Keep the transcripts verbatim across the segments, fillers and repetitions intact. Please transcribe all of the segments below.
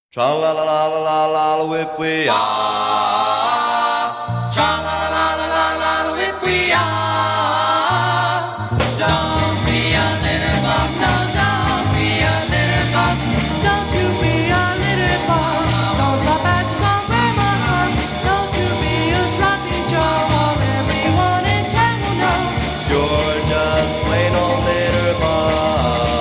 Tra la la la la la la la whip we are. Tra la la la la la la la whip we are. Don't be a litter bug, no, don't be a litter bug. Don't you be a litter bug. Don't drop ashes on Grandma's rug. Don't you be a sloppy Joe, or everyone in town will know You're just plain old litter bug.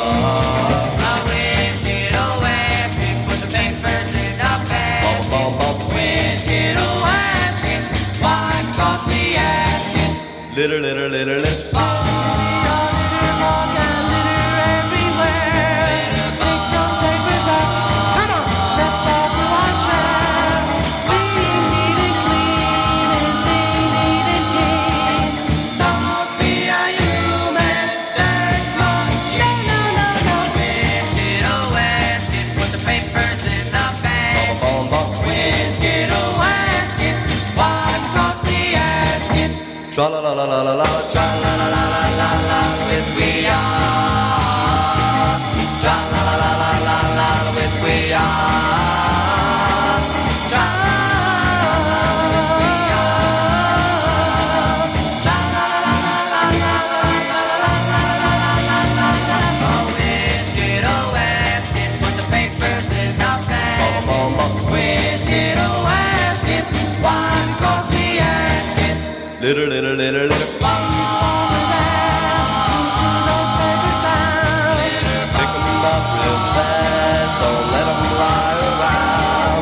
Litter, litter, litter, litter. Oh, litter bug and litter everywhere. Pick those papers up. Come on, let's all do our share. Being neat and clean is being neat and clean. Don't be a human dirt machine. No, no, no. Whiskey, oh, Weskin, put the papers in the bag. Bum, bum, bum. Whiskey, oh, Weskin, what cost the asking? Tra la la la la la la. Tra la la la la la la, with we are. Tra la la la la la la, with we are. Tra la la la la we are. Tra la la la la la la la la la la la la. Oh, Whiskey, oh, Weskin, put the papers in the bag. Bum, bum, bum. Whiskey, oh, Weskin, what cost the asking? Litter, litter, litter, litter. Pick 'em up real fast, don't let 'em fly around.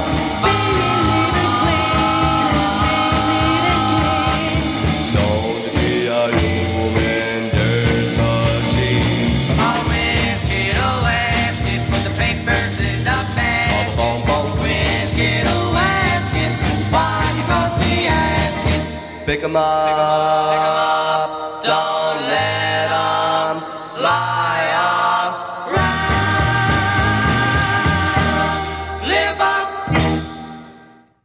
Don't be a human dirt machine. Oh, Whiskey, oh, Weskin, put the papers in the bag. Bum, bum, bum. Whiskey, oh, Weskin, what cost the asking? Pick 'em up. Pick 'em up.